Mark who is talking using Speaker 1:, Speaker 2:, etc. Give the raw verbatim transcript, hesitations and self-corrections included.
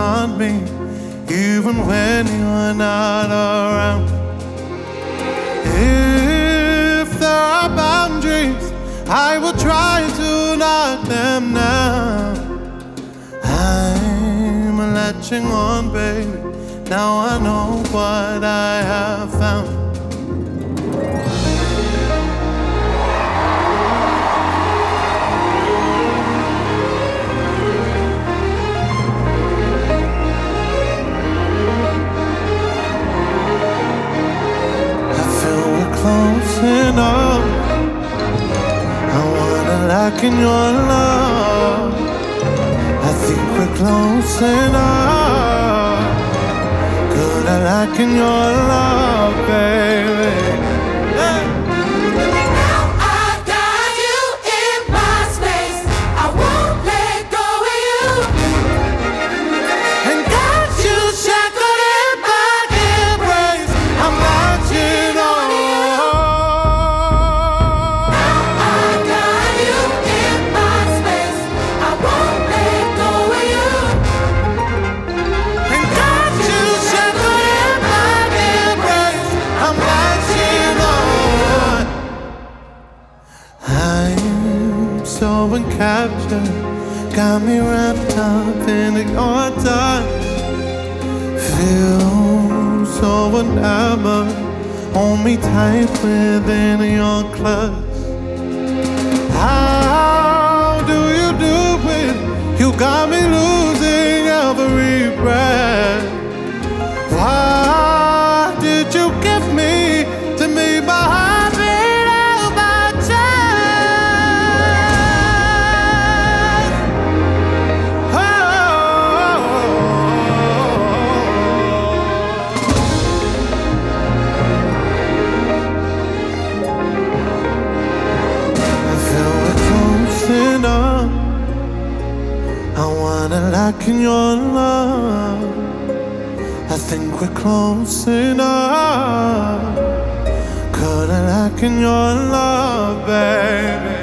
Speaker 1: on me, even when you're not around. If there are boundaries, I will try to knock them down. I'm latching on, baby. Now I know what I have found. I feel we're close enough. I wanna lock in your love. I think we're close enough. Good, I like in your love, baby. Hey.
Speaker 2: Now I've got you in my space. I won't let go of you.
Speaker 1: And got you shackled in my embrace. I'm latching on.
Speaker 2: Now I've got you in my space. I won't let go of you.
Speaker 1: And got you shackled in my embrace. I'm latching on. I'm so encaptured, got me wrapped up in your touch. Feel so enamored, hold me tight within your clutch. How do you do it? You got me losing every breath. Why did you give me to me my heart beat out my chest? Oh, I feel we're close enough. I wanna lock in your love. I think we're close enough. Could I lock in your love, baby?